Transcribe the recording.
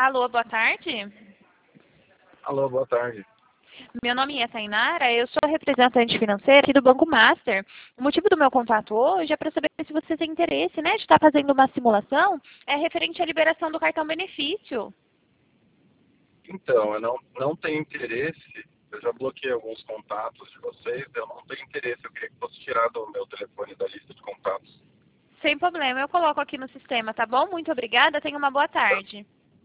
Alô, boa tarde. Alô, boa tarde. Meu nome é Tainara, eu sou representante financeira aqui do Banco Master. O motivo do meu contato hoje é para saber se você tem interesse, né, de estar fazendo uma simulação referente à liberação do cartão benefício. Então, eu não tenho interesse, eu já bloqueei alguns contatos de vocês, eu não tenho interesse, eu queria que fosse tirado o meu telefone da lista de contatos. Sem problema, eu coloco aqui no sistema, tá bom? Muito obrigada, tenha uma boa Tá, tarde.